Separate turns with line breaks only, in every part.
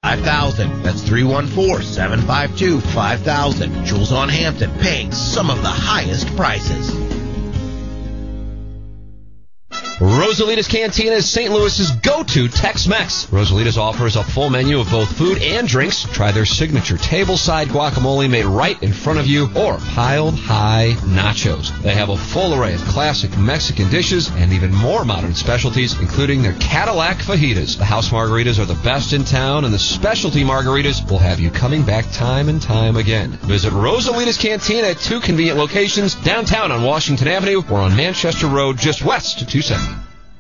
5000. That's 314-752-5000. Jules on Hampton, paying some of the highest prices.
Rosalita's Cantina is St. Louis's go-to Tex-Mex. Rosalita's offers a full menu of both food and drinks. Try their signature tableside guacamole made right in front of you, or piled high nachos. They have a full array of classic Mexican dishes and even more modern specialties, including their Cadillac fajitas. The house margaritas are the best in town, and the specialty margaritas will have you coming back time and time again. Visit Rosalita's Cantina at 2 convenient locations, downtown on Washington Avenue or on Manchester Road just west of 270.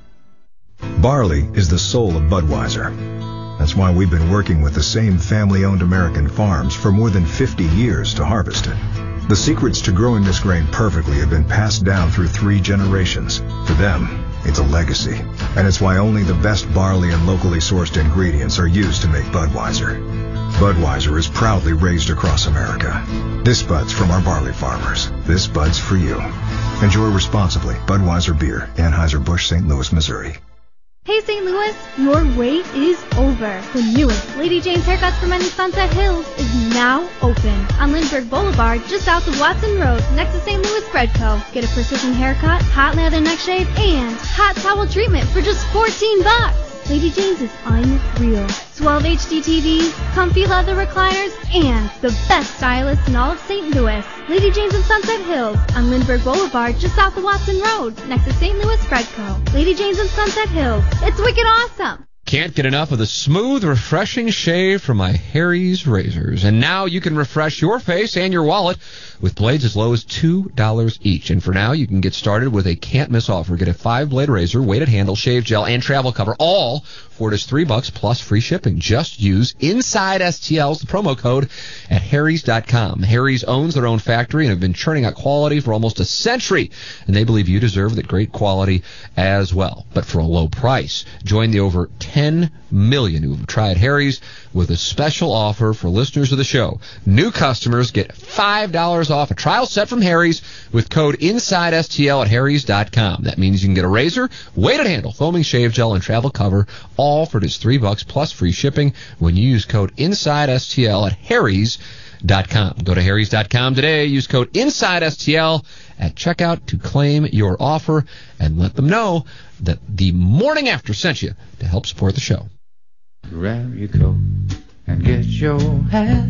Barley is the soul of Budweiser. That's why we've been working with the same family-owned American farms for more than 50 years to harvest it. The secrets to growing this grain perfectly have been passed down through 3 generations. For them, it's a legacy. And it's why only the best barley and locally sourced ingredients are used to make Budweiser. Budweiser is proudly raised across America. This Bud's from our barley farmers. This Bud's for you. Enjoy responsibly. Budweiser Beer, Anheuser-Busch, St. Louis, Missouri.
Hey St. Louis, your wait is over. The newest Lady Jane's Haircuts for Men in Sunset Hills is now open on Lindbergh Boulevard, just south of Watson Road, next to St. Louis Bread Co. Get a precision haircut, hot lather neck shave, and hot towel treatment for just $14. Lady Jane's is unreal. 12 HD TVs, comfy leather recliners, and the best stylists in all of St. Louis. Lady Jane's in Sunset Hills on Lindbergh Boulevard, just south of Watson Road, next to St. Louis Bread Co. Lady Jane's in Sunset Hills. It's wicked awesome.
Can't get enough of the smooth, refreshing shave from my Harry's razors. And now you can refresh your face and your wallet with blades as low as $2 each. And for now, you can get started with a can't-miss offer. Get a 5-blade razor, weighted handle, shave gel, and travel cover, all for just $3 plus free shipping. Just use Inside STL's the promo code at Harry's.com. Harry's owns their own factory and have been churning out quality for almost a century. And they believe you deserve that great quality as well, but for a low price. Join the over 10 million who have tried Harry's with a special offer for listeners of the show. New customers get $5 off a trial set from Harry's with code INSIDESTL at Harry's.com. That means you can get a razor, weighted handle, foaming shave gel, and travel cover, all for just $3 plus free shipping when you use code INSIDESTL at Harry's.com. Go to Harry's.com today. Use code INSIDESTL at checkout to claim your offer and let them know that the morning after sent you to help support the show.
Grab your coat and get your hat.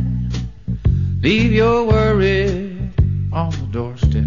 Leave your worry on the doorstep.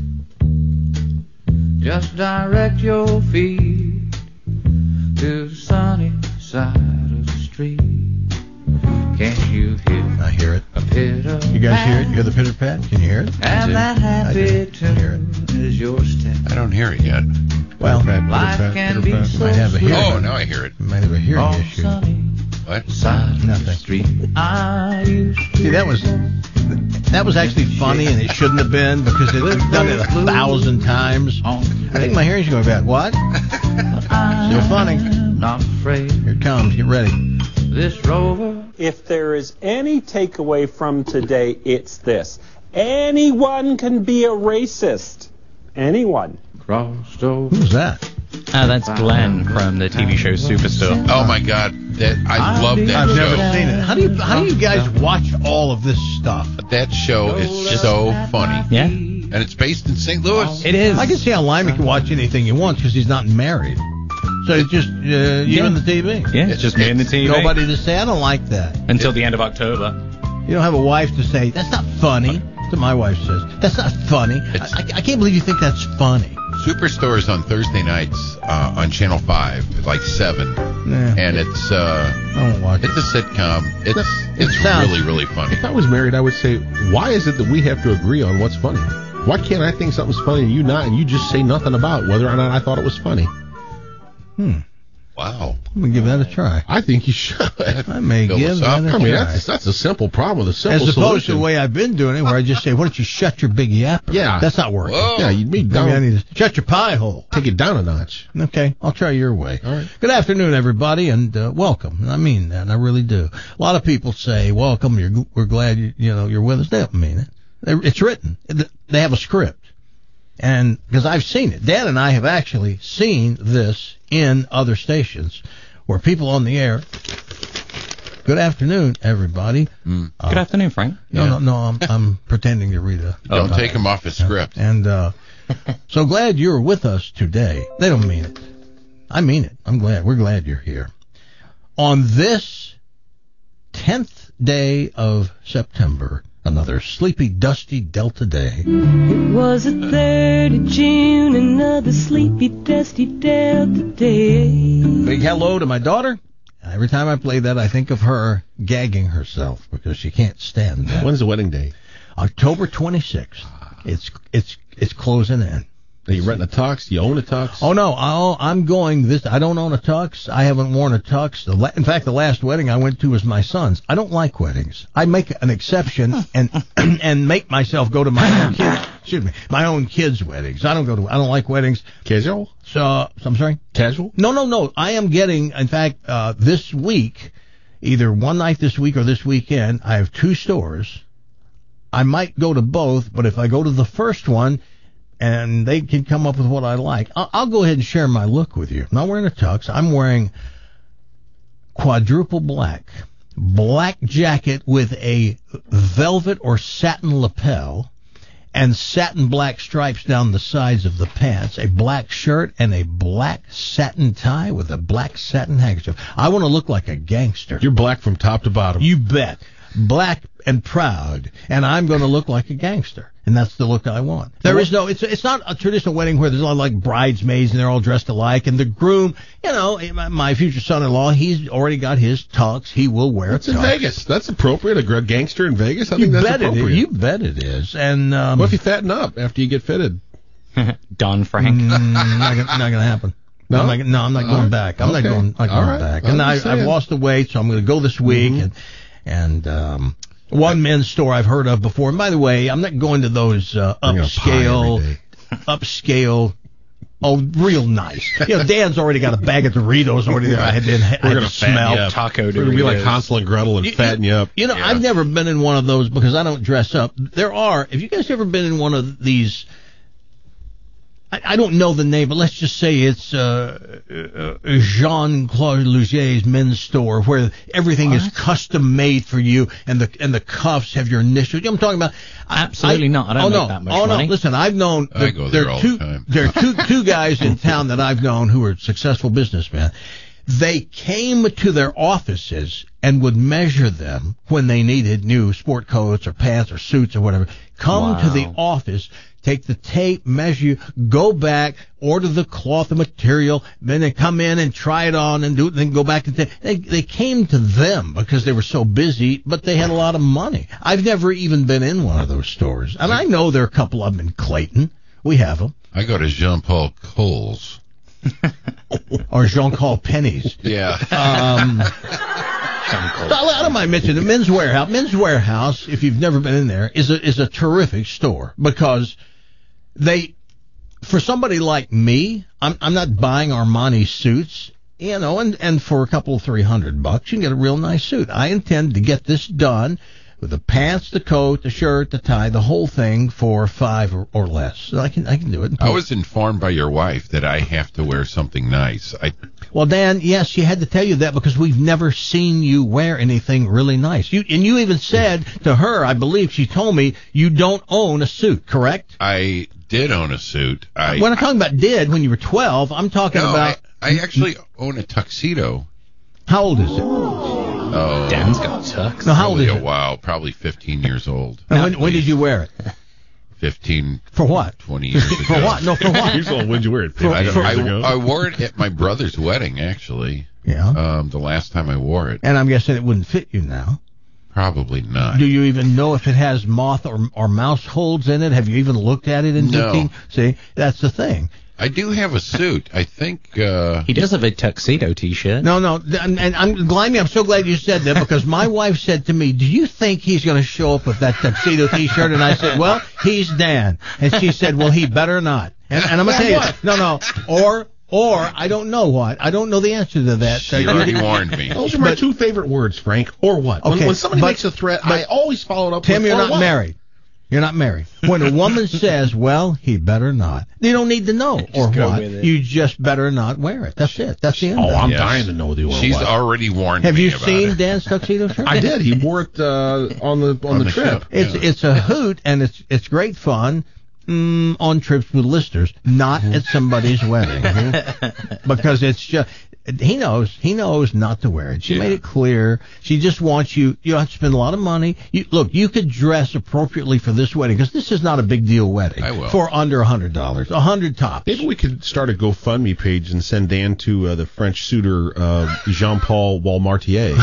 Just direct your feet to the sunny side of the street. Can't you hear?
I hear it.
A pitter.
You guys hear it? You hear the pitter pat? Can you hear it?
And that happy tune is your step.
I don't hear it yet.
Well,
life can be so
might have a hearing.
Oh, now I hear it.
Might have a hearing issue.
What?
Nothing. See, that was actually funny, and it shouldn't have been because we've done it 1,000 times. I think my hearing's going bad. What? Still funny.
Not afraid.
Here it comes. Get ready.
This rover.
If there is any takeaway from today, it's this. Anyone can be a racist. Anyone.
Crossed over.
Who's that?
That's Glenn from the TV show Superstore.
Oh my God, I love that
I've
show.
never seen it. How do you guys watch all of this stuff?
That show is so funny.
Yeah.
And it's based in St. Louis.
It is.
I can see how Lyman can watch anything he wants because he's not married. So it's just you and the TV.
Yeah, it's just me and the TV.
Nobody to say, I don't like that.
Until the end of October.
You don't have a wife to say, that's not funny. That's what my wife says. That's not funny. I can't believe you think that's funny.
Superstore is on Thursday nights on Channel 5 at like 7. And it's
I won't watch
it's a sitcom. It's really, really funny.
If I was married, I would say, why is it that we have to agree on what's funny? Why can't I think something's funny and you not, and you just say nothing about whether or not I thought it was funny?
Wow.
I'm going to give that a try.
I think you should.
I may give that a try.
I mean, that's a simple problem with a simple
solution. As opposed
solution.
to the way I've been doing it, where I just say, why don't you shut your big yapper?
Yeah.
That's not working.
Whoa.
Yeah, you'd be down.
Maybe I need to shut your pie hole.
Take it down a notch.
Okay, I'll try your way.
All right.
Good afternoon, everybody, and welcome. And I mean that. I really do. A lot of people say, welcome, we're glad you're with us. They don't mean it. It's written. They have a script. And because I've seen it. Dan and I have actually seen this in other stations where people on the air Good afternoon, everybody.
Good afternoon, Frank.
No, I'm pretending to read a...
Don't take him off his script.
And so glad you're with us today. They don't mean it. I mean it. I'm glad. We're glad you're here. On this 10th day of September, another sleepy, dusty Delta day.
It was the 3rd of June, another sleepy, dusty Delta day.
Big hello to my daughter. Every time I play that, I think of her gagging herself because she can't stand that.
When's the wedding day?
October 26th. It's closing in.
Are you renting a tux? Do you own a tux?
Oh, no. I'm going this. I don't own a tux. I haven't worn a tux. In fact, the last wedding I went to was my son's. I don't like weddings. I make an exception and make myself go to my own kids' weddings. I don't like weddings.
Casual?
So, I'm sorry?
Casual?
No. I am getting, in fact, this week, either one night this week or this weekend, I have 2 stores. I might go to both, but if I go to the first one, and they can come up with what I like, I'll go ahead and share my look with you. I'm not wearing a tux. I'm wearing quadruple black jacket with a velvet or satin lapel and satin black stripes down the sides of the pants, a black shirt, and a black satin tie with a black satin handkerchief. I want to look like a gangster.
You're black from top to bottom.
You bet. Black and proud, and I'm going to look like a gangster. And that's the look I want. It's not a traditional wedding where there's a lot of like bridesmaids and they're all dressed alike. And the groom, my future son-in-law, he's already got his tux. He will wear a tux.
It's in Vegas. That's appropriate. A gangster in Vegas? I think that's appropriate.
You bet it is. And
what if you fatten up after you get fitted?
Don Frank.
Not going to happen.
No?
I'm not going back. I'm not going back. And I've lost the weight, so I'm going to go this week. And one men's store I've heard of before. And by the way, I'm not going to those upscale, real nice. Dan's already got a bag of Doritos already there. I had to smell.
Taco Doritos.
We're going to be like Hansel and Gretel and fatten you up.
I've never been in one of those because I don't dress up. Have you guys ever been in one of these? I don't know the name, but let's just say it's Jean-Claude Lougier's men's store, where everything is custom made for you, and the cuffs have your initials. I'm talking about.
Absolutely not. I don't make that much money.
No. Listen, I've known.
I go there all the time.
There are two guys in town that I've known who are successful businessmen. They came to their offices and would measure them when they needed new sport coats or pants or suits or whatever. Come to the office, take the tape, measure you, go back, order the cloth and material, then they come in and try it on and do it, and then go back and they came to them because they were so busy, but they had a lot of money. I've never even been in one of those stores, and I know there are a couple of them in Clayton. We have them.
I go to Jean-Paul Kohl's.
Or Jean-Paul Pennies.
Yeah.
I don't mind mentioning the Men's Warehouse. Men's Warehouse, if you've never been in there, is a terrific store because for somebody like me, I'm not buying Armani suits, and for a couple of $300, you can get a real nice suit. I intend to get this done with the pants, the coat, the shirt, the tie, the whole thing for $5 or less. So I can do it.
I was informed by your wife that I have to wear something nice.
Well, Dan, yes, she had to tell you that because we've never seen you wear anything really nice. You even said to her, I believe she told me, you don't own a suit, correct?
I did own a suit.
When I'm talking about when you were 12, I'm talking about...
I actually own a tuxedo.
How old is it?
Oh,
Dan's got a tux.
No, how old is it?
Wow, probably 15 years old.
And when did you wear it?
15.
For what?
20 years ago.
For what? No, for what?
Years old. When did you wear it?
I wore it at my brother's wedding, actually.
Yeah.
The last time I wore it.
And I'm guessing it wouldn't fit you now.
Probably not.
Do you even know if it has moth or mouse holes in it? Have you even looked at it in looking? See, that's the thing.
I do have a suit. I think
he does have a tuxedo T-shirt.
No, and I'm so glad you said that because my wife said to me, "Do you think he's going to show up with that tuxedo T-shirt?" And I said, "Well, he's Dan," and she said, "Well, he better not." And I'm going to tell you, or I don't know what. I don't know the answer to that.
She already warned me.
Those are my two favorite words, Frank. Or what?
Okay,
when somebody makes a threat, I always follow it up
Tim,
with,
you're not
what?
married. You're not married. When a woman says, well, he better not, you don't need to know or
go
what.
with it.
You just better not wear it. That's it. That's the end of it.
I'm dying to know the or
She's
what.
already warned
Have
me
you
about
seen
it.
Dan's tuxedo shirt?
I did. He wore it on the trip.
ship.
It's a hoot, and it's great fun on trips with listeners, not at somebody's wedding, because it's just he knows not to wear it. She made it clear. She just wants you. You don't have to spend a lot of money. You could dress appropriately for this wedding, because this is not a big deal wedding.
I will.
For under $100, $100 tops.
Maybe we could start a GoFundMe page and send Dan to the French suitor Jean-Paul Walmartier.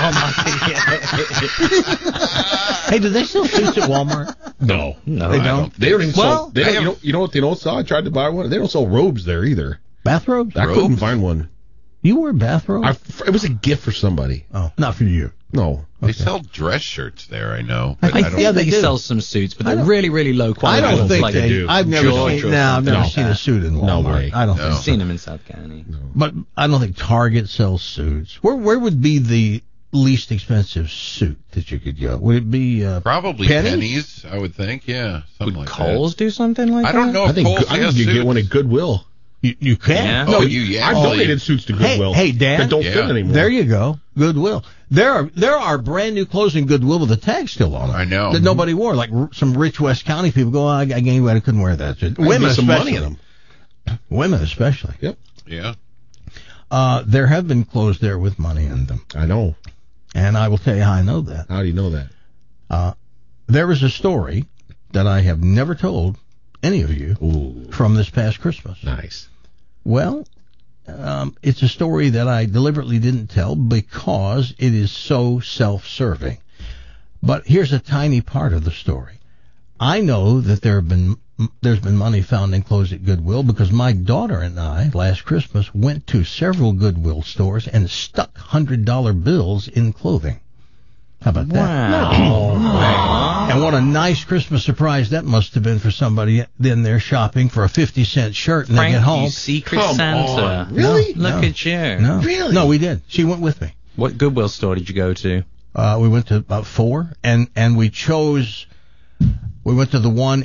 Hey, do they sell suits at Walmart?
No,
They don't.
They don't even
Well,
sell. They don't, you know what they don't sell? I tried to buy one. They don't sell robes there either.
Bathrobes?
I couldn't find one.
You wear bathrobes?
It was a gift for somebody.
Oh, not for you.
No.
They sell dress shirts there, I know. But
I
I don't
think they
do.
sell some suits, but they're really, really low quality.
I don't think
like
they
do.
I've never
George
seen.
or
No, I've
something
never
like
seen a
that.
suit in Walmart.
No way.
I don't
No.
think
I've
so.
seen them in South County.
But I don't think Target sells suits. Where would be the least expensive suit that you could go? Would it be
Probably
Pennies?
pennies, I would think. Yeah, something
Would
like
Kohl's do something like
that.
that?
I don't know
I
if
think
Kohl's
I think
has
you
suits.
get one at Goodwill.
You can.
Yeah.
Oh,
No,
you
I've
actually.
donated suits to Goodwill.
Hey, Dan.
that don't
Yeah.
fit anymore.
There you go. Goodwill. There are brand new clothes in Goodwill with the tag still on them.
I know.
That nobody wore. Like some rich West County people go, I gained weight, I couldn't wear that. Women
Get some
especially.
money in them.
Women especially.
Yep.
Yeah.
There have been clothes there with money in them.
I know.
And I will tell you how I know that.
How do you know that?
There is a story that I have never told any of you
Ooh,
from this past Christmas.
nice.
Well, it's a story that I deliberately didn't tell because it is so self-serving. But here's a tiny part of the story. I know that there's been money found in clothes at Goodwill because my daughter and I, last Christmas, went to several Goodwill stores and stuck $100 bills in clothing. How about that?
Wow.
And what a nice Christmas surprise that must have been for somebody in there shopping for a 50-cent shirt and
Frank,
they get home.
you secret
Come
Santa.
on. Really?
Look
No.
at you.
No,
Really?
No, we did. She went with me.
What Goodwill store did you go to?
We went to about 4, and we went to the one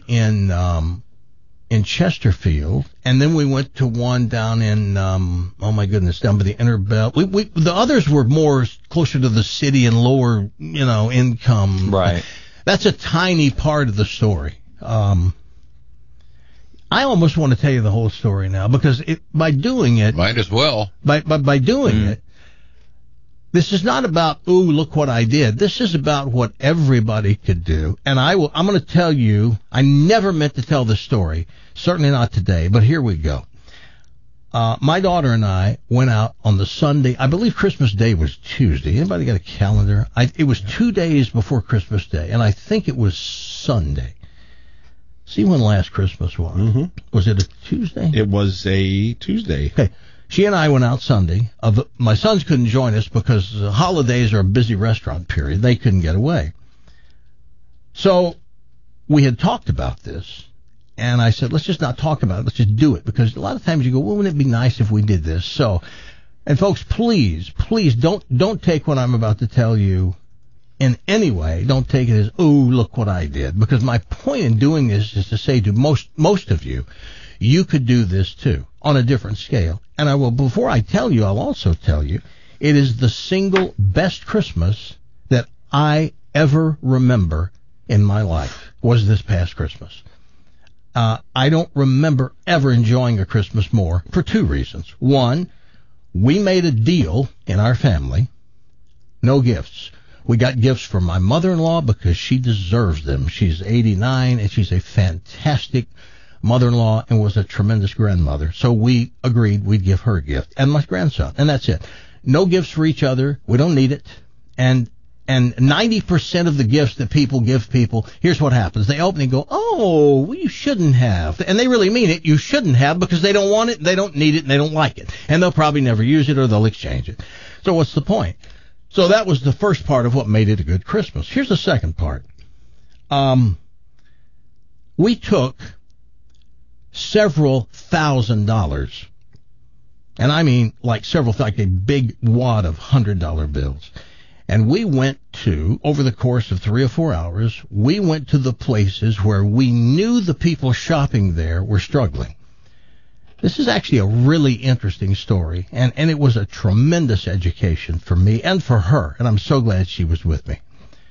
in Chesterfield, and then we went to one down in oh my goodness, down by the Inner Belt. The others were more closer to the city and lower, income.
Right.
That's a tiny part of the story. I almost want to tell you the whole story now because by doing it,
Might as well.
by doing it, this is not about, ooh, look what I did. This is about what everybody could do. And I'm going to tell you, I never meant to tell this story, certainly not today, but here we go. My daughter and I went out on the Sunday. I believe Christmas Day was Tuesday. Anybody got a calendar? It was 2 days before Christmas Day, and I think it was Sunday. See when last Christmas was.
Mm-hmm.
Was it a Tuesday?
It was a Tuesday.
Okay. She and I went out Sunday. My sons couldn't join us because holidays are a busy restaurant period. They couldn't get away. So we had talked about this, and I said, let's just not talk about it. Let's just do it. Because a lot of times you go, well, wouldn't it be nice if we did this? So, and folks, please don't take what I'm about to tell you in any way. Don't take it as, oh, look what I did. Because my point in doing this is to say to most of you, you could do this too on a different scale. And I will, before I tell you, I'll also tell you, it is the single best Christmas that I ever remember in my life was this past Christmas. I don't remember ever enjoying a Christmas more for 2 reasons. One, we made a deal in our family, no gifts. We got gifts from my mother-in-law because she deserves them. She's 89 and she's a fantastic mother-in-law and was a tremendous grandmother. So we agreed we'd give her a gift and my grandson, and that's it. No gifts for each other. We don't need it. And 90% of the gifts that people give people, here's what happens. They open and go, oh, well, you shouldn't have. And they really mean it. You shouldn't have because they don't want it, they don't need it, and they don't like it. And they'll probably never use it or they'll exchange it. So what's the point? So that was the first part of what made it a good Christmas. Here's the second part. We took several $1,000, and I mean like a big wad of $100 bills, And we went to, over the course of 3 or 4 hours, we went to the places where we knew the people shopping there were struggling. This is actually a really interesting story, and it was a tremendous education for me and for her, and I'm so glad she was with me.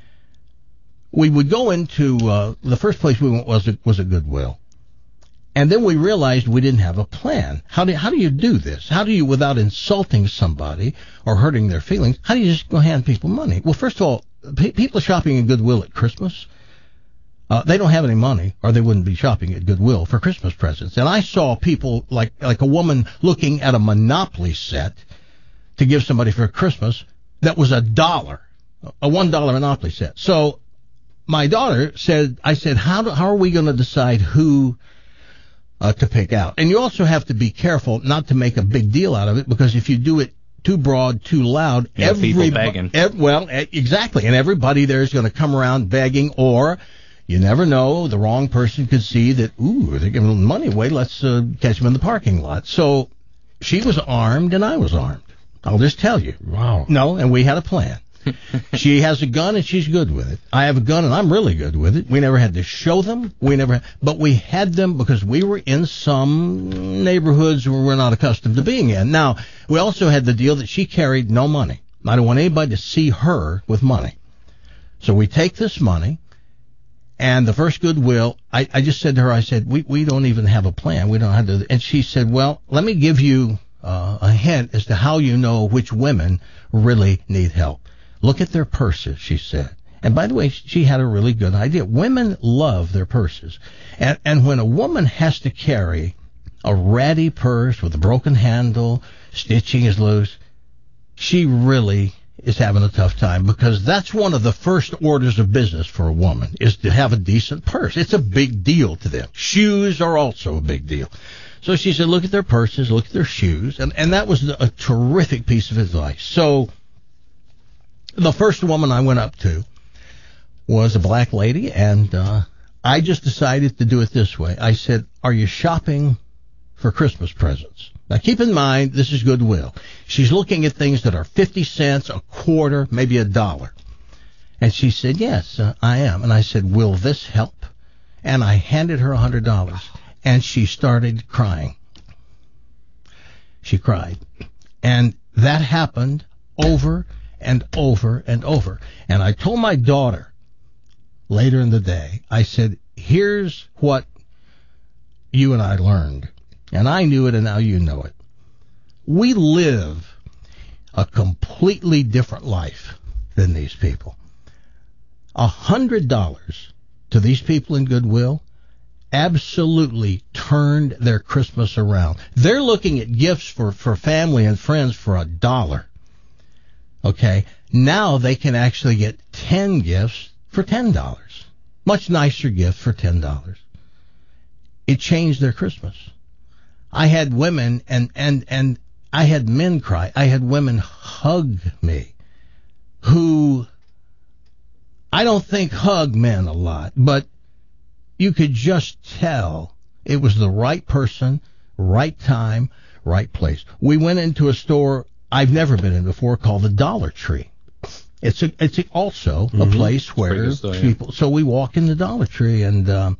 We would go into, the first place we went was a Goodwill. And then we realized we didn't have a plan. How do you do this? How do you, without insulting somebody or hurting their feelings, how do you just go hand people money? Well, first of all, people shopping in Goodwill at Christmas, they don't have any money, or they wouldn't be shopping at Goodwill for Christmas presents. And I saw people like a woman looking at a Monopoly set to give somebody for Christmas that was $1, a $1 Monopoly set. So my daughter said, how are we going to decide who to pick out? And you also have to be careful not to make a big deal out of it, because if you do it too broad, too loud,
people begging.
Exactly, and everybody there is going to come around begging, or you never know, the wrong person could see that, ooh, they're giving money away, let's catch them in the parking lot. So she was armed and I was armed. I'll just tell you.
Wow.
No, and we had a plan. She has a gun and she's good with it. I have a gun and I'm really good with it. We never had to show them. But we had them because we were in some neighborhoods where we're not accustomed to being in. Now, we also had the deal that she carried no money. I don't want anybody to see her with money. So we take this money, and the first Goodwill, I just said to her, I said, we don't even have a plan. We don't have to. And she said, well, let me give you a hint as to how you know which women really need help. Look at their purses, she said. And by the way, she had a really good idea. Women love their purses. And when a woman has to carry a ratty purse with a broken handle, stitching is loose, she really is having a tough time, because that's one of the first orders of business for a woman, is to have a decent purse. It's a big deal to them. Shoes are also a big deal. So she said, look at their purses, look at their shoes. And that was a terrific piece of advice. So the first woman I went up to was a black lady, and I just decided to do it this way. I said, are you shopping for Christmas presents? Now, keep in mind, this is Goodwill. She's looking at things that are 50 cents, a quarter, maybe $1. And she said, yes, I am. And I said, will this help? And I handed her $100, and she started crying. She cried. And that happened over and over and over. And I told my daughter later in the day, I said, here's what you and I learned. And I knew it, and now you know it. We live a completely different life than these people. $100 to these people in Goodwill absolutely turned their Christmas around. They're looking at gifts for family and friends for $1. Okay, now they can actually get 10 gifts for $10. Much nicer gift for $10. It changed their Christmas. I had women and I had men cry. I had women hug me who I don't think hug men a lot, but you could just tell it was the right person, right time, right place. We went into a store I've never been in before called the Dollar Tree. It's also a place where people. So we walk in the Dollar Tree, and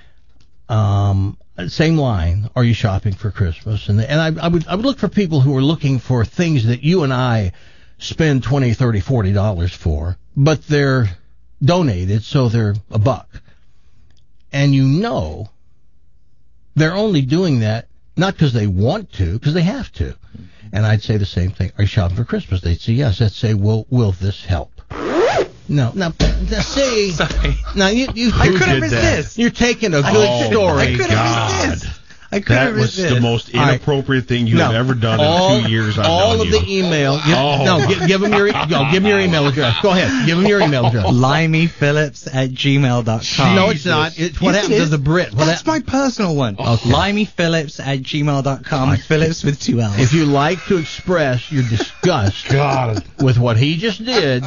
same line. Are you shopping for Christmas? And I would look for people who are looking for things that you and I spend $20, $30, $40 for, but they're donated, so they're $1. And you know they're only doing that not because they want to, because they have to. And I'd say the same thing. Are you shopping for Christmas? They'd say yes. I'd say, well, will this help? No. Now, see.
Sorry.
Now, you
I couldn't resist.
You're taking a good story.
I couldn't resist.
That was the most inappropriate thing you have ever done in 2 years.
All of the email. Give him your email address. Go ahead. Give him your email address.
LimeyPhillips@gmail.com.
No, it's not. It's what happened to the Brit.
That's my personal one. Okay. LimeyPhillips@gmail.com. Phillips with 2 L's.
If you like to express your disgust with what he just did,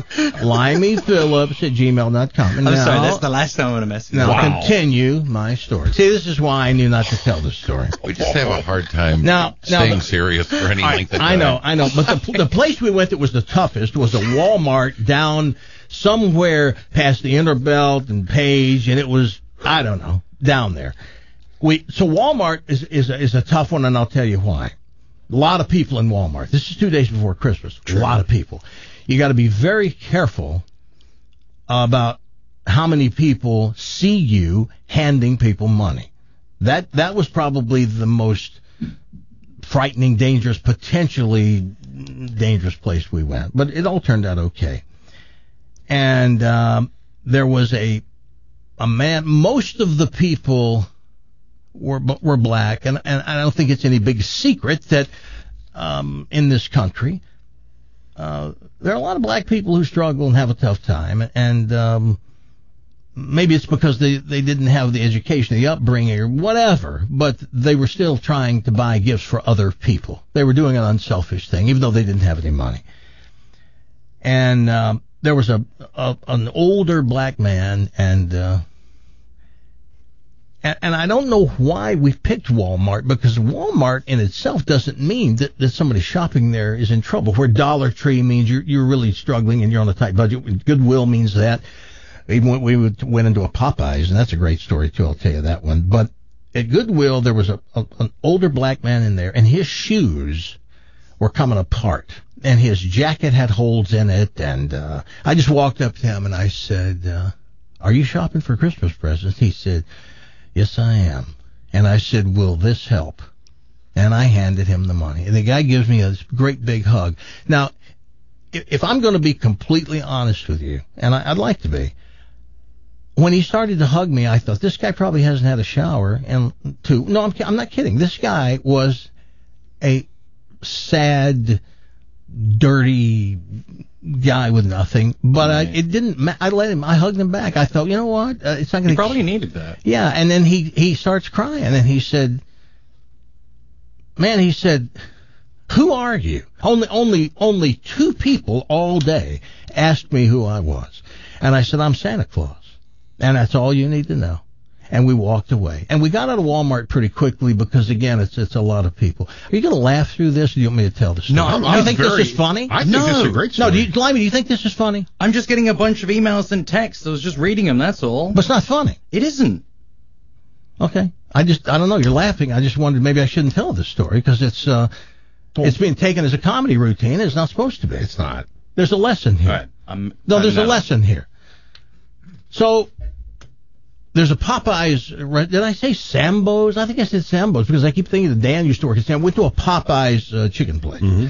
LimeyPhillips@gmail.com.
I'm sorry, that's the last time I'm going to mess with you.
Now, continue my story. See, this is why I knew not to tell this story. story.
We just have a hard time staying serious for any length of time.
I know. But the place we went that was the toughest was a Walmart down somewhere past the Interbelt and Page, and it was, I don't know, down there. So Walmart is a tough one, and I'll tell you why. A lot of people in Walmart. This is 2 days before Christmas. True. A lot of people. You got to be very careful about how many people see you handing people money. That was probably the most frightening, dangerous, potentially dangerous place we went. But it all turned out okay. And there was a man. Most of the people were black, and I don't think it's any big secret that in this country there are a lot of black people who struggle and have a tough time, and maybe it's because they didn't have the education, the upbringing, or whatever, but they were still trying to buy gifts for other people. They were doing an unselfish thing, even though they didn't have any money. And there was an older black man, and I don't know why we picked Walmart, because Walmart in itself doesn't mean that somebody shopping there is in trouble, where Dollar Tree means you're really struggling and you're on a tight budget. Goodwill means that. Even we went into a Popeyes, and that's a great story, too. I'll tell you that one. But at Goodwill, there was an older black man in there, and his shoes were coming apart, and his jacket had holes in it, and I just walked up to him, and I said, are you shopping for Christmas presents? He said, yes, I am. And I said, will this help? And I handed him the money. And the guy gives me a great big hug. Now, if I'm going to be completely honest with you, and I'd like to be, when he started to hug me, I thought, this guy probably hasn't had a shower. And no, I'm not kidding. This guy was a sad, dirty guy with nothing. But it didn't. I let him. I hugged him back. I thought, you know what? It's not going to.
He probably needed that.
Yeah. And then he starts crying, and he said, "Man," he said, "who are you?" Only two people all day asked me who I was, and I said, "I'm Santa Claus." And that's all you need to know. And we walked away. And we got out of Walmart pretty quickly because, again, it's a lot of people. Are you going to laugh through this, or do you want me to tell the story?
No,
do you think this is funny?
I think this is a great story.
No, do you think this is funny?
I'm just getting a bunch of emails and texts. I was just reading them, that's all.
But it's not funny.
It isn't.
Okay. I don't know. You're laughing. I just wondered maybe I shouldn't tell this story because it's being taken as a comedy routine. It's not supposed to be.
It's not.
There's a lesson here.
Right.
There's a lesson here. So, there's a Popeyes, did I say Sambo's? I think I said Sambo's because I keep thinking that Dan used to work at Sambo's. Went to a Popeyes chicken place. Mm-hmm.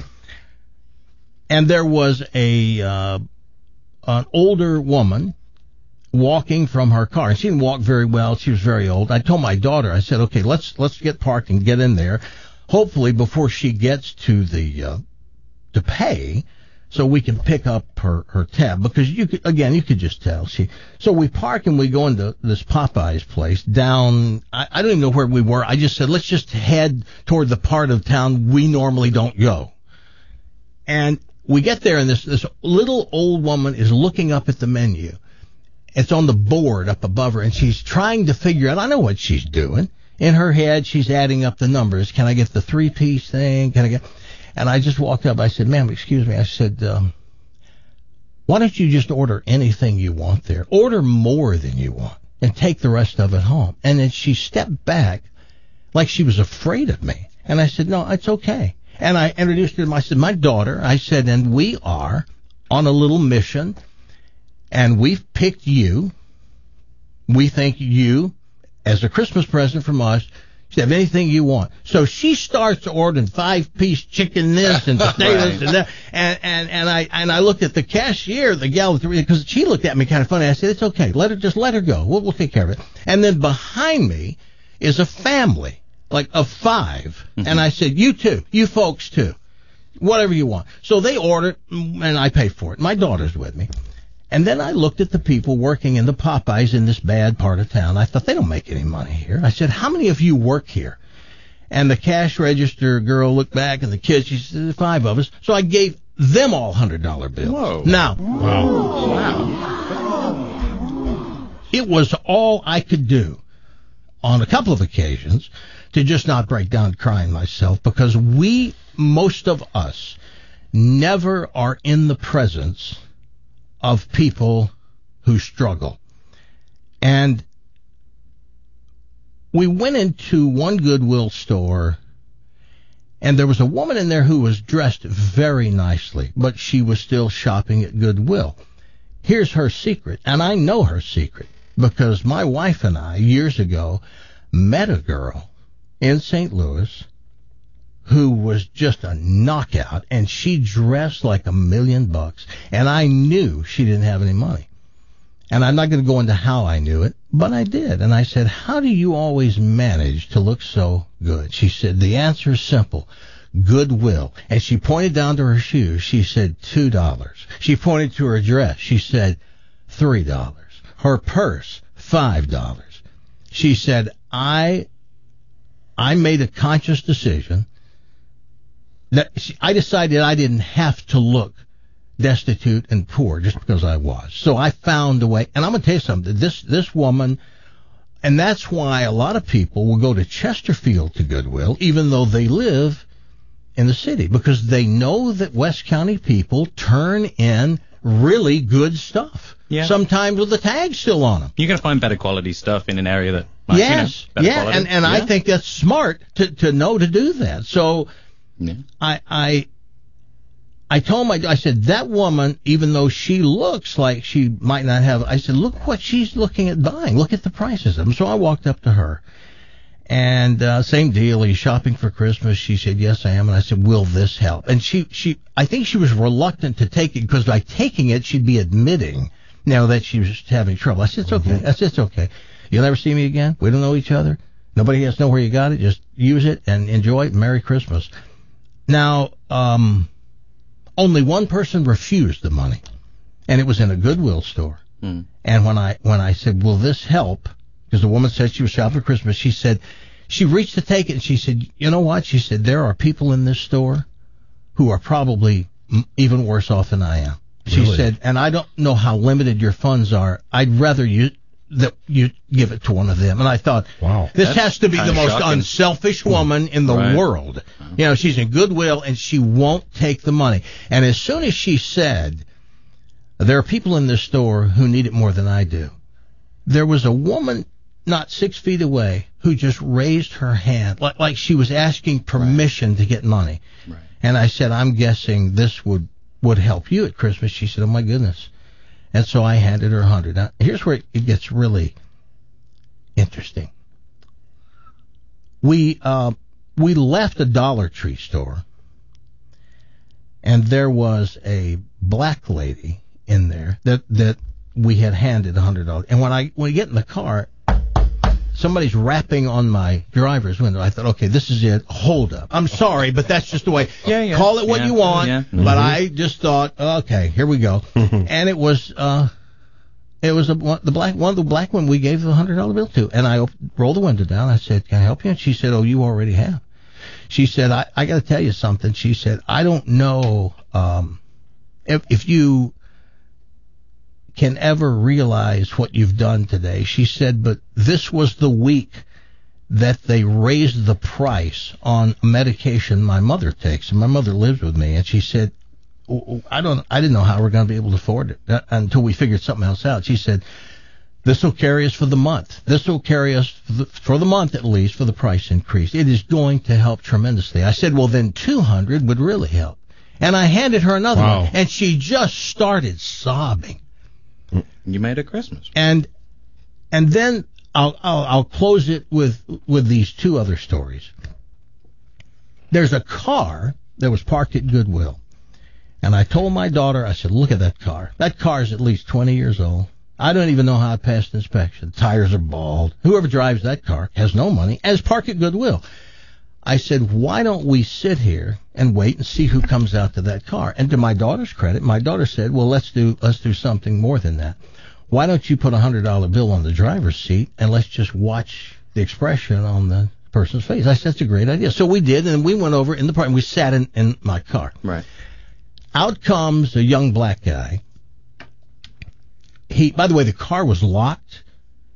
And there was an older woman walking from her car. And she didn't walk very well. She was very old. I told my daughter, I said, okay, let's get parked and get in there. Hopefully before she gets to to pay, so we can pick up her tab, because you could just tell. So we park and we go into this Popeyes place down, I don't even know where we were. I just said, let's just head toward the part of town we normally don't go. And we get there, and this little old woman is looking up at the menu. It's on the board up above her, and she's trying to figure out, I know what she's doing. In her head, she's adding up the numbers. Can I get the 3-piece thing? And I just walked up. I said, ma'am, excuse me. I said, why don't you just order anything you want there? Order more than you want and take the rest of it home. And then she stepped back like she was afraid of me. And I said, no, it's okay. And I introduced her to I said, my daughter. I said, and we are on a little mission, and we've picked you. We think you, as a Christmas present from us, you have anything you want. So she starts ordering 5-piece chicken this and potatoes and that. And I looked at the cashier, the gal, because she looked at me kind of funny. I said, it's okay. Let her go. We'll take care of it. And then behind me is a family, like of 5. Mm-hmm. And I said, you too. You folks too. Whatever you want. So they ordered, and I pay for it. My daughter's with me. And then I looked at the people working in the Popeyes in this bad part of town. I thought, they don't make any money here. I said, how many of you work here? And the cash register girl looked back, and the kids, she said, 5 of us. So I gave them all $100 bills.
Whoa.
Now, it was all I could do on a couple of occasions to just not break down crying myself, because most of us, never are in the presence of people who struggle. And we went into one Goodwill store, and there was a woman in there who was dressed very nicely, but she was still shopping at Goodwill. Here's her secret, and I know her secret, because my wife and I, years ago, met a girl in St. Louis who was just a knockout, and she dressed like $1 million, and I knew she didn't have any money. And I'm not going to go into how I knew it, but I did. And I said, how do you always manage to look so good? She said, the answer is simple. Goodwill. And she pointed down to her shoes. She said, $2. She pointed to her dress. She said, $3. Her purse, $5. She said, I made a conscious decision that I decided I didn't have to look destitute and poor just because I was. So I found a way. And I'm going to tell you something. This woman, and that's why a lot of people will go to Chesterfield to Goodwill, even though they live in the city, because they know that West County people turn in really good stuff.
Yeah.
Sometimes with the tag still on them.
You're going to find better quality stuff in an area that,
yes,
better
yeah,
quality.
and I think that's smart to know to do that. So
yeah.
I told I said, that woman, even though she looks like she might not have, I said, look what she's looking at buying. Look at the prices of them. So I walked up to her, and same deal. Are you shopping for Christmas? She said, yes, I am. And I said, will this help? And I think she was reluctant to take it, because by taking it, she'd be admitting now that she was having trouble. I said, it's okay. I said, it's okay. You'll never see me again. We don't know each other. Nobody has to know where you got it. Just use it and enjoy it. Merry Christmas. Now, only one person refused the money, and it was in a Goodwill store. And when I said, will this help? Because the woman said she was shopping for Christmas. She said, she reached to take it, and she said, you know what? She said, there are people in this store who are probably even worse off than I am. She
Really?
said, and I don't know how limited your funds are. I'd rather you give it to one of them. And I thought,
wow,
this has to be the most
shocking.
unselfish woman in the
Right.
world. You know, she's in Goodwill, and she won't take the money. And as soon as she said, there are people in this store who need it more than I do, there was a woman not 6 feet away who just raised her hand like she was asking permission to get money.
Right.
And I said, I'm guessing this would help you at Christmas. She said, oh my goodness. And so I handed her $100. Now, here's where it gets really interesting. We left a Dollar Tree store, and there was a black lady in there that we had handed $100. And when we get in the car, somebody's rapping on my driver's window. I thought, okay, this is it. Hold up. I'm sorry, but that's just the way.
Yeah.
Call it what you want.
Yeah.
But I just thought, okay, here we go. And it was one of the black women we gave the $100 bill to. And I rolled the window down. I said, can I help you? And she said, oh, you already have. She said, I got to tell you something. She said, I don't know if you can ever realize what you've done today. She said, but this was the week that they raised the price on medication my mother takes, and my mother lives with me. And she said, I didn't know how we're going to be able to afford it until we figured something else out. She said, this will carry us for the month. This will carry us for the month at least for the price increase. It is going to help tremendously. I said, well, then 200 would really help. And I handed her another one, and she just started sobbing.
You made a Christmas.
And then I'll close it with these two other stories. There's a car that was parked at Goodwill, and I told my daughter, I said, look at that car. That car is at least 20 years old. I don't even know how it passed inspection. Tires are bald. Whoever drives that car has no money and is parked at Goodwill. I said, why don't we sit here and wait and see who comes out to that car? And to my daughter's credit, my daughter said, well, let's do something more than that. Why don't you put a $100 bill on the driver's seat and let's just watch the expression on the person's face? I said, that's a great idea. So we did, and we went over in the park, and we sat in my car.
Right.
Out comes a young black guy. By the way, the car was locked,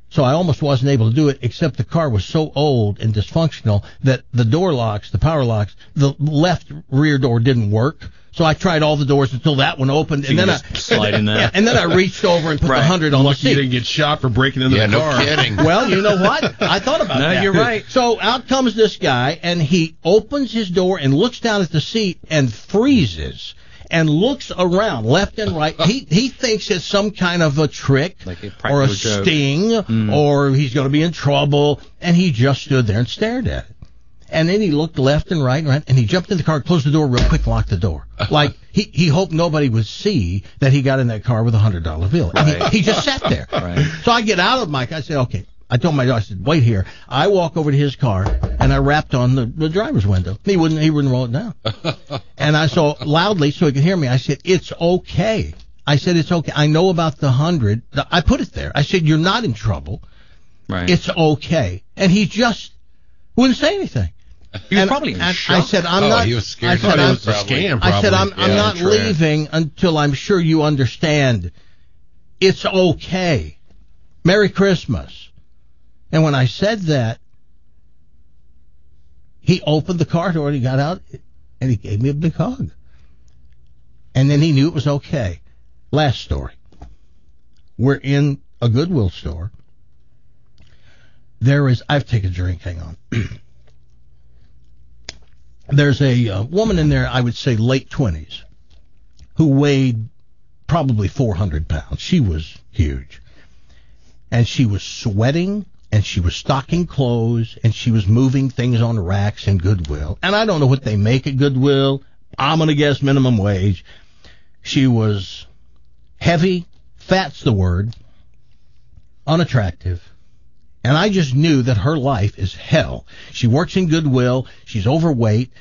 So I almost wasn't able to do it, except the car was so old and dysfunctional that the door locks, the power locks, the left rear door didn't work. So I tried all the doors until that one opened, and then
slide in there.
Yeah, and then I reached over and put the 100 on the seat.
You didn't get shot for breaking into the car.
No kidding.
Well, you know what? I thought about that.
No, you're right.
So out comes this guy, and he opens his door and looks down at the seat and freezes and looks around left and right. He thinks it's some kind of a trick
Like a
or a
practical joke.
sting or he's going to be in trouble, and he just stood there and stared at it. And then he looked left and right, and he jumped in the car, closed the door real quick, locked the door. Like he hoped nobody would see that he got in that car with a $100 bill. And he just sat there.
Right.
So I get out of my car. I said, okay. I told my daughter, I said, wait here. I walk over to his car, and I rapped on the driver's window. He wouldn't roll it down. And I saw loudly so he could hear me. I said, it's okay. I said, it's okay. I know about the 100. I put it there. I said, you're not in trouble.
Right.
It's okay. And he just wouldn't say anything.
He was probably in shock.
I said, I'm not.
He was scared.
I said,
it was a scam,
I said, I'm
Yeah,
not
true.
leaving until I'm sure you understand. It's okay. Merry Christmas. And when I said that, he opened the car door and he got out and he gave me a big hug. And then he knew it was okay. Last story. We're in a Goodwill store. I've taken a drink, hang on. There's a woman in there, I would say late 20s, who weighed probably 400 pounds. She was huge. And she was sweating, and she was stocking clothes, and she was moving things on racks in Goodwill. And I don't know what they make at Goodwill. I'm going to guess minimum wage. She was heavy, fat's the word, unattractive. And I just knew that her life is hell. She works in Goodwill. She's overweight.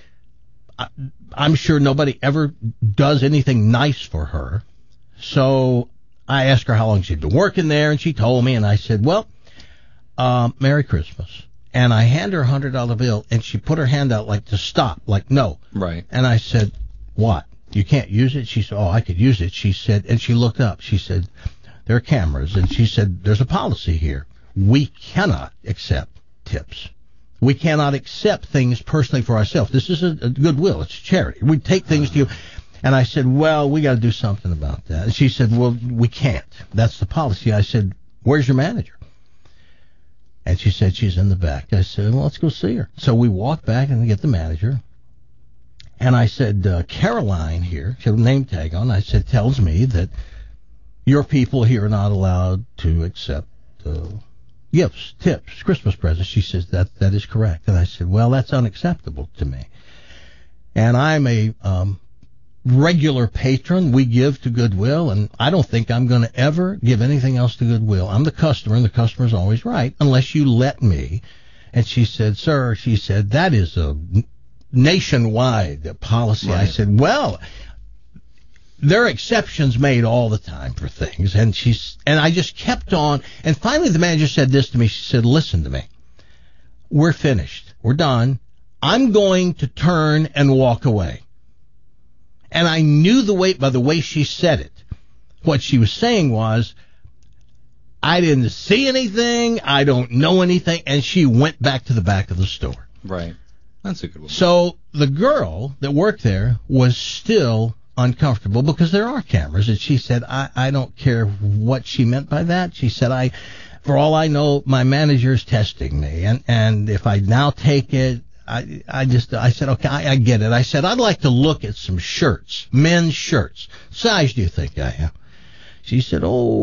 I'm sure nobody ever does anything nice for her. So I asked her how long she'd been working there, and she told me, and I said, well, Merry Christmas. And I handed her a $100 bill, and she put her hand out like to stop, like no.
Right.
And I said, what? You can't use it? She said, oh, I could use it. She said, and she looked up. She said, there are cameras. And she said, there's a policy here. We cannot accept tips. We cannot accept things personally for ourselves. This is a Goodwill. It's a charity. We take things to you. And I said, well, we got to do something about that. And she said, well, we can't. That's the policy. I said, where's your manager? And she said, she's in the back. I said, well, let's go see her. So we walked back and get the manager. And I said, Caroline here, she had a name tag on. I said, tells me that your people here are not allowed to accept gifts, tips, Christmas presents. She says, that is correct. And I said, well, that's unacceptable to me. And I'm a regular patron. We give to Goodwill, and I don't think I'm going to ever give anything else to Goodwill. I'm the customer, and the customer's always right, unless you let me. And she said, sir, she said, that is a nationwide policy. Right. I said, well, there are exceptions made all the time for things. And I just kept on. And finally the manager said this to me. She said, listen to me. We're finished. We're done. I'm going to turn and walk away. And I knew by the way she said it. What she was saying was, I didn't see anything. I don't know anything. And she went back to the back of the store.
Right. That's a good one.
So the girl that worked there was still uncomfortable because there are cameras, and she said, I don't care what she meant by that. She said, for all I know, my manager's testing me, and if I now take it, I said, okay, I get it. I said, I'd like to look at some shirts, men's shirts. Size do you think I am? She said,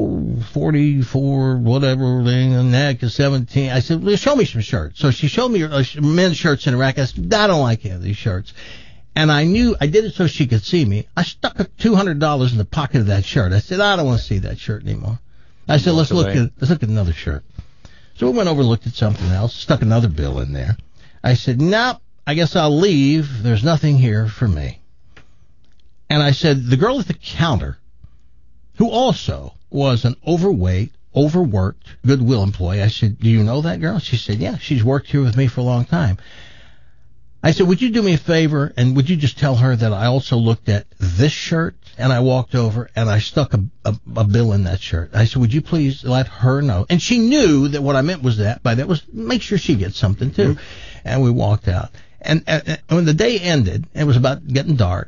44, whatever, and neck is 17. I said, well, show me some shirts. So she showed me men's shirts in a rack. I said, I don't like any of these shirts. And I knew I did it so she could see me. I stuck $200 in the pocket of that shirt. I said, I don't want to see that shirt anymore. I said, let's look at another shirt. So we went over and looked at something else, stuck another bill in there. I said, nope, I guess I'll leave. There's nothing here for me. And I said, the girl at the counter, who also was an overweight, overworked Goodwill employee, I said, do you know that girl? She said, yeah, she's worked here with me for a long time. I said, would you do me a favor, and would you just tell her that I also looked at this shirt? And I walked over, and I stuck a bill in that shirt. I said, would you please let her know? And she knew that what I meant was that, by that was make sure she gets something, too. And we walked out. And when the day ended, it was about getting dark,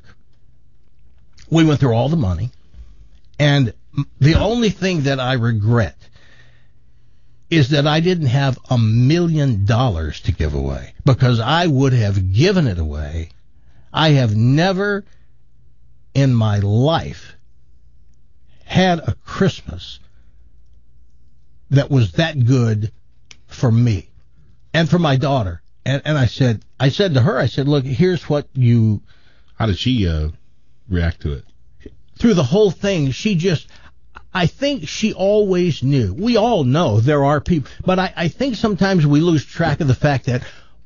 we went through all the money. And the only thing that I regret is that I didn't have $1 million to give away, because I would have given it away. I have never in my life had a Christmas that was that good for me and for my daughter. And I said to her, I said, look, here's what you...
How did she react to it?
Through the whole thing, I think she always knew. We all know there are people, but I think sometimes we lose track of the fact that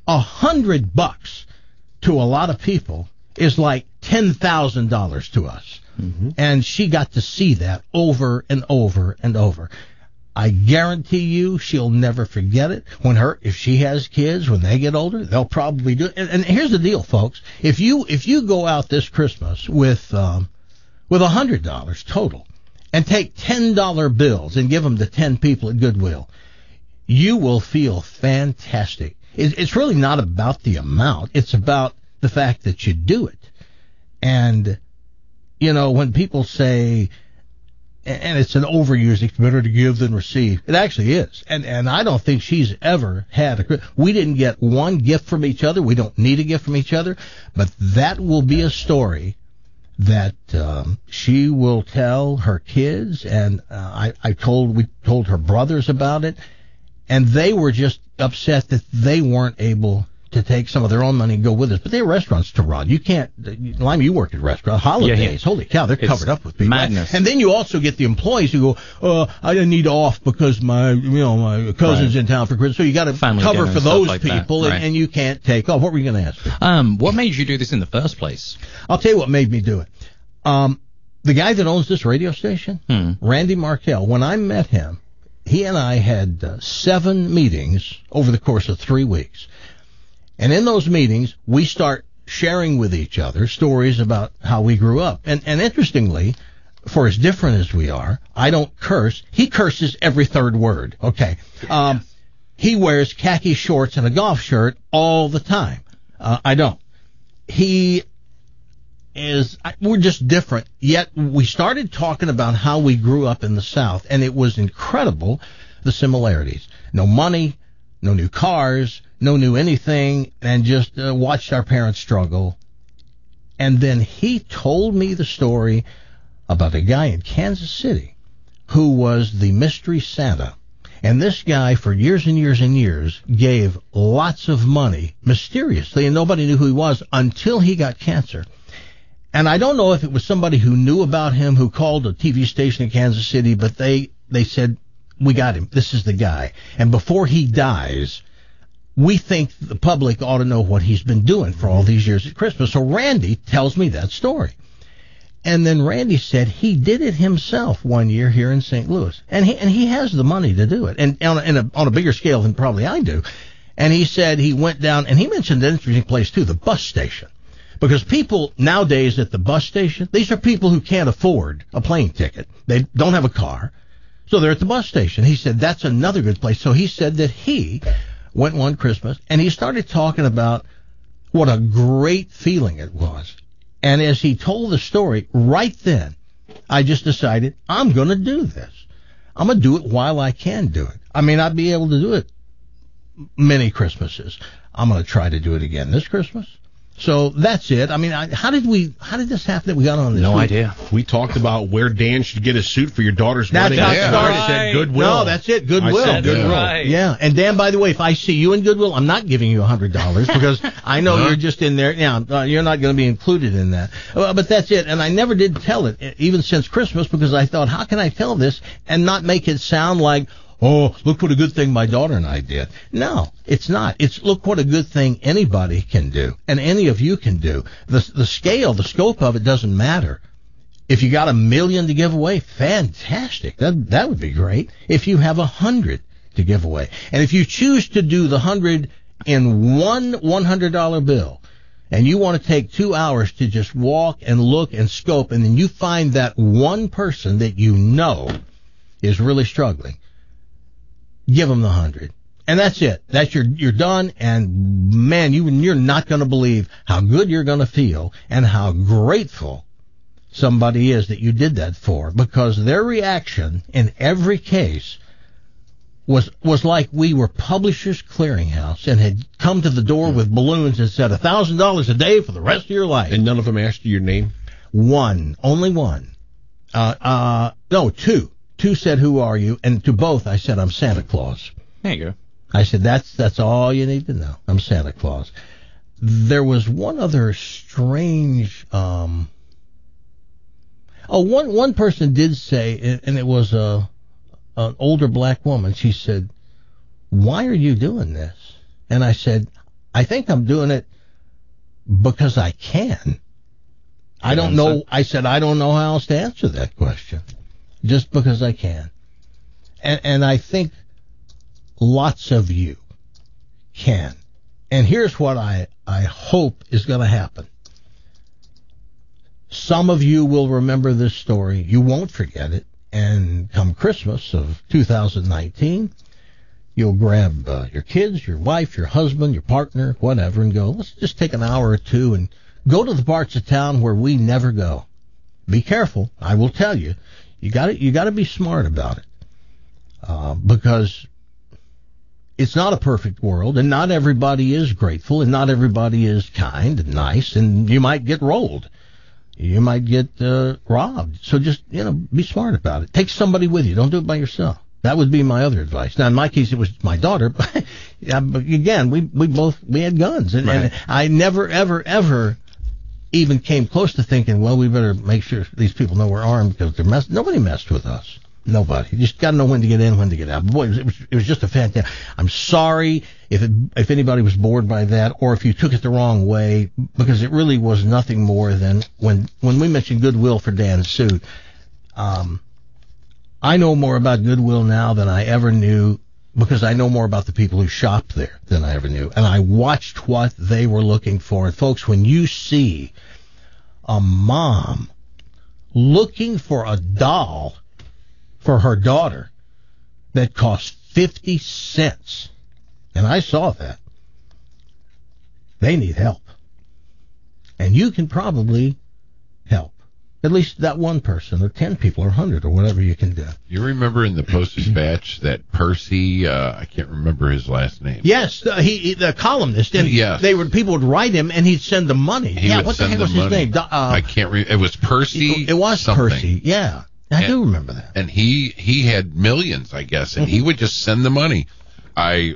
$100 to a lot of people is like $10,000 to us. Mm-hmm. And she got to see that over and over and over. I guarantee you she'll never forget it. If she has kids, when they get older, they'll probably do it. And here's the deal, folks. If you go out this Christmas with $100 total and take $10 bills and give them to 10 people at Goodwill, you will feel fantastic. It's really not about the amount. It's about the fact that you do it. And, when people say, and it's an overused, it's better to give than receive. It actually is. And I don't think she's ever had we didn't get one gift from each other. We don't need a gift from each other. But that will be a story that she will tell her kids. And we told her brothers about it. And they were just upset that they weren't able to take some of their own money and go with us. But they have restaurants to run. You can't, Lime, you work at restaurants. Holidays, holy cow, they're covered up with people.
Madness.
And then you also get the employees who go, I didn't need off because my cousin's in town for Christmas. So you got to cover for those people, and you can't take off. What were you going to ask?
What made you do this in the first place?
I'll tell you what made me do it. The guy that owns this radio station, Randy Markell, when I met him, he and I had 7 meetings over the course of 3 weeks. And in those meetings, we start sharing with each other stories about how we grew up. And interestingly, for as different as we are, I don't curse. He curses every third word. Okay. He wears khaki shorts and a golf shirt all the time. I don't. We're just different. Yet we started talking about how we grew up in the South, and it was incredible, the similarities. No money, no new cars, no new anything, and just watched our parents struggle. And then he told me the story about a guy in Kansas City who was the mystery Santa. And this guy, for years and years and years, gave lots of money mysteriously, and nobody knew who he was until he got cancer. And I don't know if it was somebody who knew about him who called a TV station in Kansas City, but they said, we got him. This is the guy. And before he dies, we think the public ought to know what he's been doing for all these years at Christmas. So Randy tells me that story. And then Randy said he did it himself one year here in St. Louis. And he has the money to do it, and on a bigger scale than probably I do. And he said he went down, and he mentioned an interesting place too, the bus station. Because people nowadays at the bus station, these are people who can't afford a plane ticket. They don't have a car. So they're at the bus station. He said that's another good place. So he said that he went one Christmas, and he started talking about what a great feeling it was. And as he told the story, right then, I just decided, I'm going to do this. I'm going to do it while I can do it. I may not be able to do it many Christmases. I'm going to try to do it again this Christmas. So that's it. I mean, how did this happen that we got on this?
No idea.
We talked about where Dan should get a suit for your daughter's wedding.
That's how
I said Goodwill.
No, that's it. Goodwill.
I said Goodwill.
Right.
Yeah. And Dan, by the way, if I see you in Goodwill, I'm not giving you $100 because I know you're just in there. Yeah, you're not going to be included in that. But that's it. And I never did tell it, even since Christmas, because I thought, how can I tell this and not make it sound like, oh, look what a good thing my daughter and I did. No, it's not. It's look what a good thing anybody can do, and any of you can do. The scale, the scope of it doesn't matter. If you got $1 million to give away, fantastic. That would be great. If you have 100 to give away, and if you choose to do the 100 in one $100 bill, and you want to take 2 hours to just walk and look and scope, and then you find that one person that you know is really struggling, give them the 100. And that's it. That's you're done, and man, you're not going to believe how good you're going to feel and how grateful somebody is that you did that for, because their reaction in every case was like we were Publishers Clearinghouse and had come to the door with balloons and said $1,000 a day for the rest of your life.
And none of them asked you your name?
One. Only one. No, two. Two said, "Who are you?" And to both I said, "I'm Santa Claus."
There you go.
I said, that's all you need to know. I'm Santa Claus. There was one other strange, one person did say, and it was an older black woman. She said, "Why are you doing this?" And I said, "I think I'm doing it because I can." I don't know. I said, "I don't know how else to answer that question. Just because I can." And I think lots of you can. And here's what I hope is going to happen. Some of you will remember this story. You won't forget it. And come Christmas of 2019, you'll grab your kids, your wife, your husband, your partner, whatever, and go, let's just take an hour or two and go to the parts of town where we never go. Be careful. I will tell you. You got to be smart about it. Because it's not a perfect world, and not everybody is grateful, and not everybody is kind and nice, and you might get rolled. You might get robbed. So just, be smart about it. Take somebody with you. Don't do it by yourself. That would be my other advice. Now, in my case, it was my daughter, but again, we had guns, and I never, ever, ever even came close to thinking, well, we better make sure these people know we're armed, because nobody messed with us. Nobody. You just got to know when to get in, when to get out. Boy, it was just a fantastic. I'm sorry if anybody was bored by that, or if you took it the wrong way, because it really was nothing more than when we mentioned Goodwill for Dan's suit. I know more about Goodwill now than I ever knew, because I know more about the people who shopped there than I ever knew, and I watched what they were looking for. And folks, when you see a mom looking for a doll for her daughter that cost 50 cents. And I saw that. They need help. And you can probably help. At least that one person, or 10 people, or 100, or whatever you can do.
You remember in the Post-Dispatch that Percy, I can't remember his last name.
Yes, the columnist. And
yes.
People would write him, and he'd send them money. What the heck was his name?
I can't remember. It was Percy.
It was
something.
Percy, yeah. I do remember that.
And he had millions, I guess, and he would just send the money. I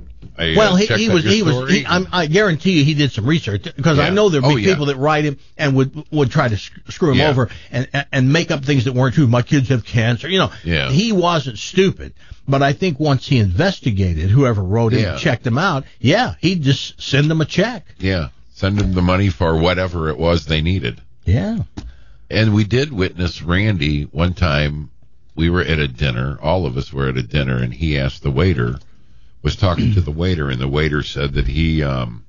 guarantee you he did some research, because I know there'd be people that write him and would try to screw him over and make up things that weren't true. My kids have cancer. He wasn't stupid. But I think once he investigated, whoever wrote him and checked him out, he'd just send them a check. Yeah, send them the money for whatever it was they needed.
Yeah.
And we did witness Randy one time. We were at a dinner. All of us were at a dinner, and he asked the waiter, was talking to the waiter, and the waiter said that he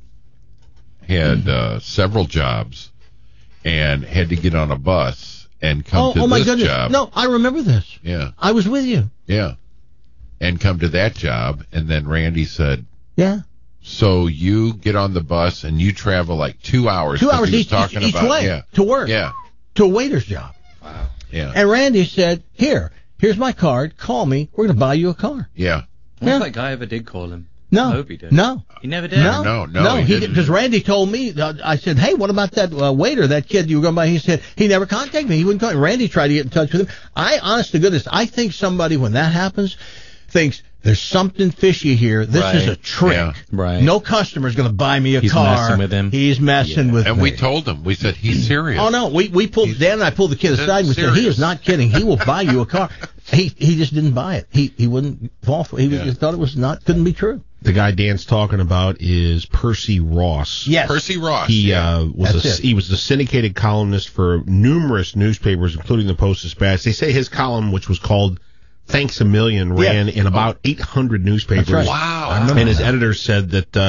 had several jobs and had to get on a bus and come to
my
this
goodness.
job.
No, I remember this.
Yeah.
I was with you.
Yeah. And come to that job, and then Randy said,
yeah.
So you get on the bus and you travel like 2 hours.
2 hours each way to work.
Yeah.
To a waiter's job.
Wow. Yeah.
And Randy said, here's my card. Call me. We're going to buy you a car.
Yeah.
I don't think I ever did call him.
No.
I hope he did.
No.
He never did?
No,
he didn't. Because Randy told me, I said, hey, what about that waiter, that kid you were going by? He said, he never contacted me. He wouldn't call. Randy tried to get in touch with him. Honest to goodness, I think somebody, when that happens, thinks, there's something fishy here. This is a trick.
Yeah.
Right.
No customer's going to buy me a car.
He's messing with him.
He's messing with me.
And we told him. We said, he's serious.
Oh, no. Dan and I pulled the kid aside and we said, he is not kidding. He will buy you a car. He just didn't buy it. He wouldn't fall for it. He thought it was couldn't be true.
The guy Dan's talking about is Percy Ross.
Yes.
Percy Ross.
He was the syndicated columnist for numerous newspapers, including the Post-Dispatch. They say his column, which was called Thanks a Million, ran in about 800 newspapers.
That's right.
Wow.
And his editor said that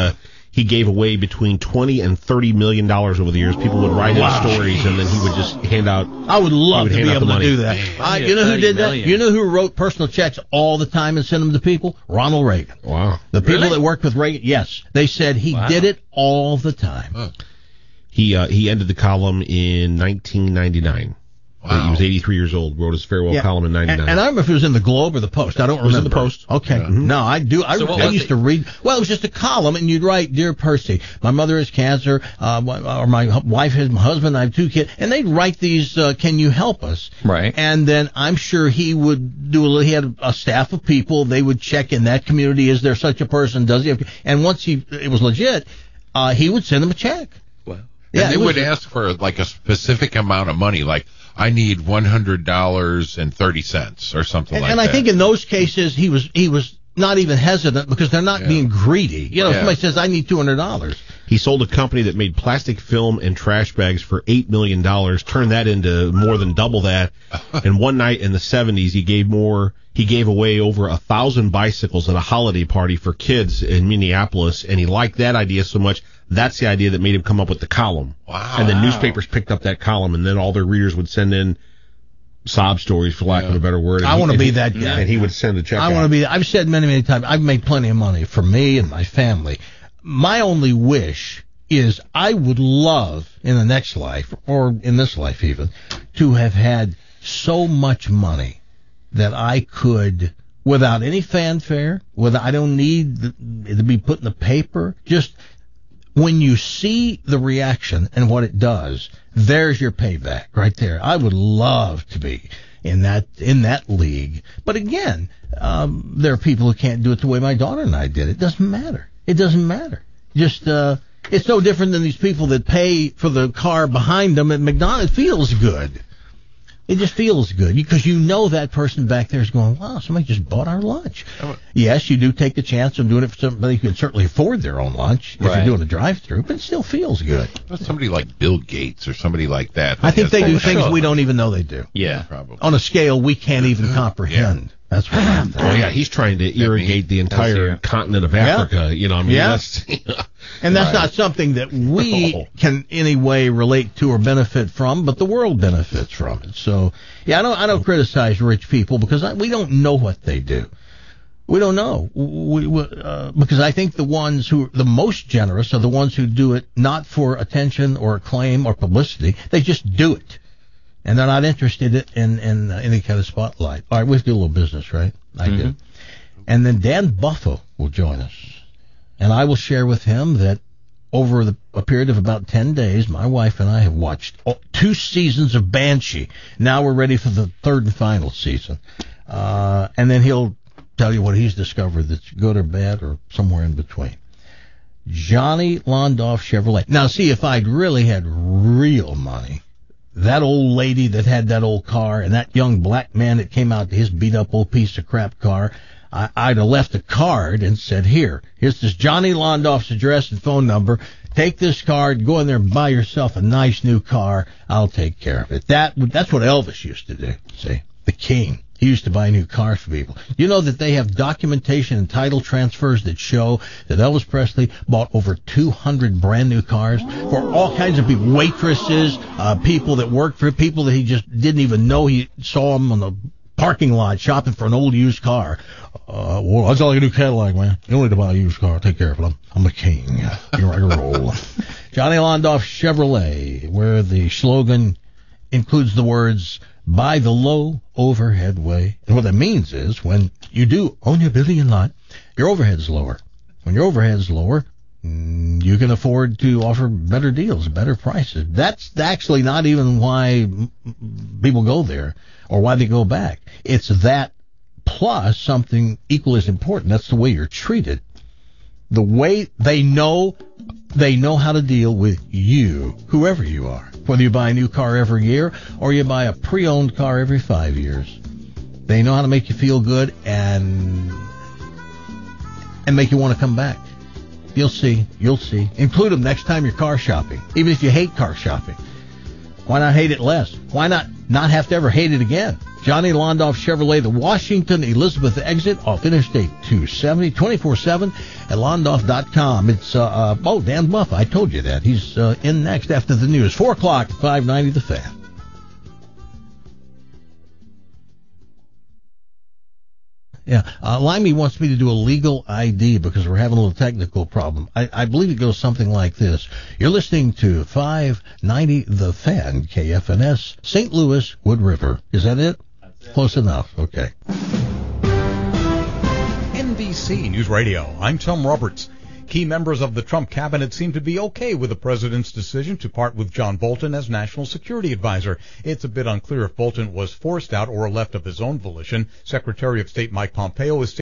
he gave away between $20 and $30 million over the years. People would write in stories, and then he would just hand out.
I would love to be able to do that. You know who did that? You know who wrote personal checks all the time and sent them to people? Ronald Reagan.
Wow.
The people that worked with Reagan, yes. They said he did it all the time.
Huh. He ended the column in 1999. Wow. He was 83 years old, wrote his farewell column in 99.
And I remember if it was in the Globe or the Post. I don't remember.
It was in the Post.
Okay. Yeah. No, I do. I used to read. Well, it was just a column, and you'd write, Dear Percy, my mother has cancer, or my wife has my husband, I have 2 kids. And they'd write these, can you help us?
Right.
And then I'm sure he would he had a staff of people. They would check in that community. Is there such a person? Does he have? And once it was legit, he would send them a check.
Wow. Yeah, and they would ask for like a specific amount of money, like, I need $100.30 or something like that.
And I think in those cases he was not even hesitant because they're not being greedy. You know, somebody says I need $200.
He sold a company that made plastic film and trash bags for $8 million, turned that into more than double that. And one night in the 70s, he gave away over 1,000 bicycles at a holiday party for kids in Minneapolis, and he liked that idea so much. That's the idea that made him come up with the column.
Wow.
And the newspapers picked up that column, and then all their readers would send in sob stories, for lack of a better word.
I want to be that guy.
And he would send a check
I want to be that. I've said many, many times, I've made plenty of money for me and my family. My only wish is I would love in the next life, or in this life even, to have had so much money that I could, without any fanfare, I don't need it to be put in the paper, just when you see the reaction and what it does, there's your payback right there. I would love to be in that league. But again, there are people who can't do it the way my daughter and I did. It doesn't matter. Just, it's no different than these people that pay for the car behind them at McDonald's. It feels good. It just feels good because you know that person back there is going, wow, somebody just bought our lunch. Yes, you do take the chance of doing it for somebody who can certainly afford their own lunch if you're doing a drive-through, but it still feels good.
Somebody like Bill Gates or somebody like that.
I think they do things we don't even know they do.
Yeah.
Probably.
On a scale we can't even comprehend. Yeah. That's what I'm
thinking. Oh, yeah, he's trying to irrigate the entire continent of Africa. You know, I mean, that's
not something that we can in any way relate to or benefit from, but the world benefits from it. So, I don't criticize rich people because we don't know what they do. We don't know. Because I think the ones who are the most generous are the ones who do it not for attention or acclaim or publicity. They just do it. And they're not interested in any kind of spotlight. All right, we have to do a little business, right? I do. And then Dan Buffo will join us. And I will share with him that over a period of about 10 days, my wife and I have watched 2 seasons of Banshee. Now we're ready for the 3rd and final season. And then he'll tell you what he's discovered that's good or bad or somewhere in between. Johnny Londoff Chevrolet. Now, see, if I'd really had real money, that old lady that had that old car and that young black man that came out to his beat-up old piece of crap car, I'd have left a card and said, here's this Johnny Londoff's address and phone number. Take this card, go in there and buy yourself a nice new car. I'll take care of it. That's what Elvis used to do, see, the king. He used to buy new cars for people. You know that they have documentation and title transfers that show that Elvis Presley bought over 200 brand new cars for all kinds of people, waitresses, people that worked for people that he just didn't even know. He saw them on the parking lot shopping for an old used car. Well, I sell like a new Cadillac, man. You don't need to buy a used car. Take care of it. I'm the king. Here I roll. Johnny Londoff Chevrolet, where the slogan includes the words, buy the low overhead way. And what that means is when you do own your building and lot, your overhead's lower. When your overhead's lower, you can afford to offer better deals, better prices. That's actually not even why people go there or why they go back. It's that plus something equally as important. That's the way you're treated. The way they know how to deal with you, whoever you are. Whether you buy a new car every year or you buy a pre-owned car every 5 years. They know how to make you feel good and make you want to come back. You'll see. Include them next time you're car shopping, even if you hate car shopping. Why not hate it less? Why not have to ever hate it again?
Johnny Londoff Chevrolet, the Washington Elizabeth exit off Interstate 270, 24/7 at Londoff.com. It's, Dan Buff, I told you that. He's in next after the news. 4 o'clock, 590 The Fan. Yeah, Limey wants me to do a legal ID because we're having a little technical problem. I believe it goes something like this. You're listening to 590 The Fan, KFNS, St. Louis, Wood River. Is that it? That's it. Close enough. Okay.
NBC News Radio. I'm Tom Roberts. Key members of the Trump cabinet seem to be okay with the president's decision to part with John Bolton as national security advisor. It's a bit unclear if Bolton was forced out or left of his own volition. Secretary of State Mike Pompeo is